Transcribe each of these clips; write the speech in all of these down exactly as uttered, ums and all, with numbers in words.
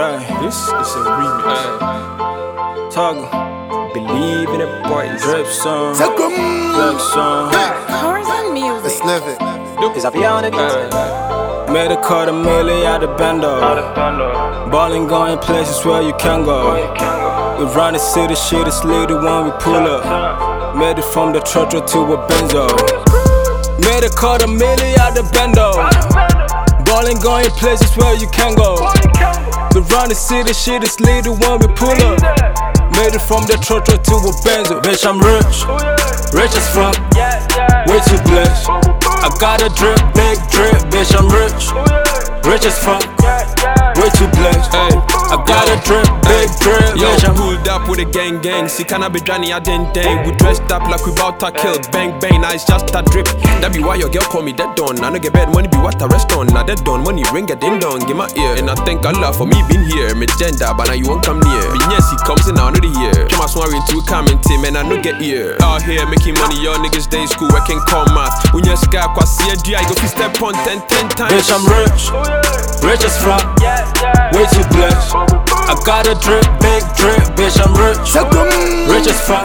Yeah, this is a remix. Uh, Toggle, believe in it, boy. Drip song, drip song. Cars and music. Let's live it. Is up here on the beat. Made a quarter million out of bando. Ballin' going places where you can go. We run the city, shit is little when we pull up. Made it from the Trotro to a Benzo. Made a quarter million out of bando. Ballin' going places where you can go. We run the city, shit is little when we pull up. Made it from the Trotro to a Benzo. Bitch, I'm rich, rich as fuck, way too blessed. I got a drip, big drip, bitch, I'm rich, rich as fuck, way too blessed. Hey, I got a drip, big drip, yo, bitch, I'm pulled up with a gang gang. See, can I be Johnny? I didn't dang. We dressed up like we bout to kill. Bang bang, now it's just a drip. That be why your girl call me dead on. I don't get bad money, be what I rest on. Now dead on, money ring a ding dong, give my ear. And I thank Allah for me being here. Me gender, but now you won't come near. But yes, he comes in now, another year. Come on, swearing to comment him, and I no get here. Out here making money, your niggas day school, I can call math. When you sky, cause see a G, I go fi step on ten, ten times. Bitch, I'm rich, rich as fuck, way too blessed. I got a drip, big drip, bitch, I'm rich, rich as fuck,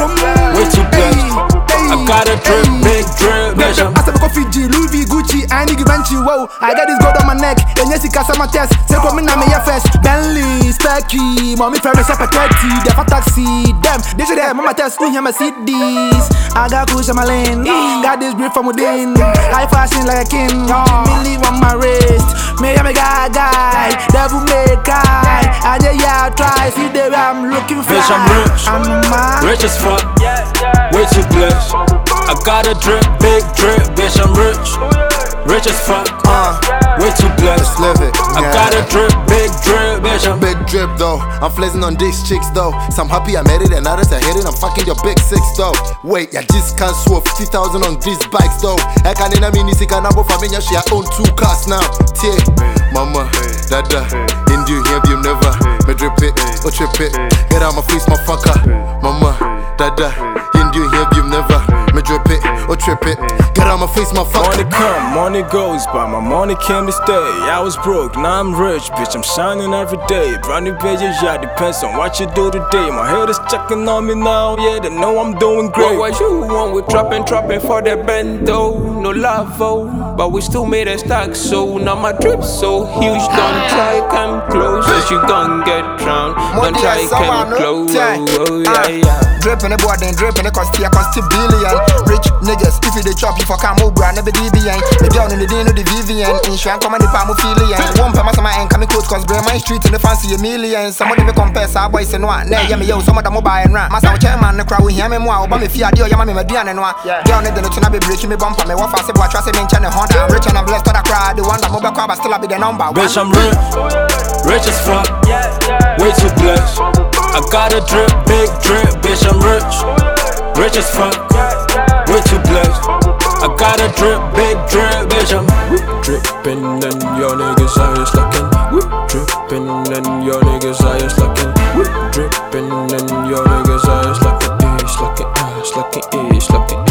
way too blessed. I got a drip, big drip, bitch, I'm I said coffee G, Louis V, Gucci, I need Givenchy, whoa. I got this gold on my neck, and yes, it can my test. Say come in, I'm a first. Bentley, Specky, mommy Ferris, up a thirty, they for taxi, them. They should have mama test, we hear my C Ds. I got push on my lane, got this grip from within. High fashion like a king, me leave on my wrist. Me, I'm a guy, guy, devil make guy. I just yeah, try, see the way I'm looking for. Bitch, I'm rich, I'm mad. rich as fuck, way too blessed. I got a drip, big drip, bitch, I'm rich, rich as fuck, uh, way too blessed. Let's live it. I got a drip, big drip, bitch, I'm big drip though. I'm flexing on these chicks though. Some happy I made it and others I hate it. I'm fucking your big six though. Wait, I just can't swap fifty thousand on these bikes though. I can't in a mini sick and I'm for me. She I own two cars now. Tie, mama, dada, India here you never. Me drip it, or trip it. Get out my face, my fucker. Mama, dada, India here you never. Me drip it, or trip it. Get out my face, my fucker. Money come, money goes, but my money came to stay. I was broke, now I'm rich, bitch, I'm shining every day. Running pages, yeah, depends on what you do today. My head is checking on me now, yeah, they know I'm doing great. What was you want with trapping, trapping for the bendo? No love, oh, but we still made a stack, so now my drip so huge. Don't try come close, cause you gon' get drowned. Don't try come close, oh, yeah, yeah. Drip in the board, then drip in the cost, yeah, cost a billion. Rich niggas, if you they chop you for come over, never D B N. The girl in the day, no the Vivian. Insurance come on the palm of Philian. One per mass of my end, come close, cause bring my street in the fancy a million. Somebody me compare, our boys and one. Nay, yeah, me yo, some of them mobile and rap. Master chairman, the crowd, we hear me more. But me fear, dear, yeah, me, me, Diana, and one. Girl, nigga, no be breaking me bumper. Me what fast, what trust me, channel Honda. I'm rich and I'm blessed, but I cry. The one that mobile crowd, but still I be the number one. Bitch, I'm rich, rich as fuck, way too blessed. I got a drip, big drip, bitch, I'm rich, rich as fuck, way too blessed. I got a drip, big drip, bitch, I'm drippin' and your niggas are just looking. Drippin' and your niggas are just looking. Drippin' and your niggas are just looking. It's looking, it's looking, it's looking.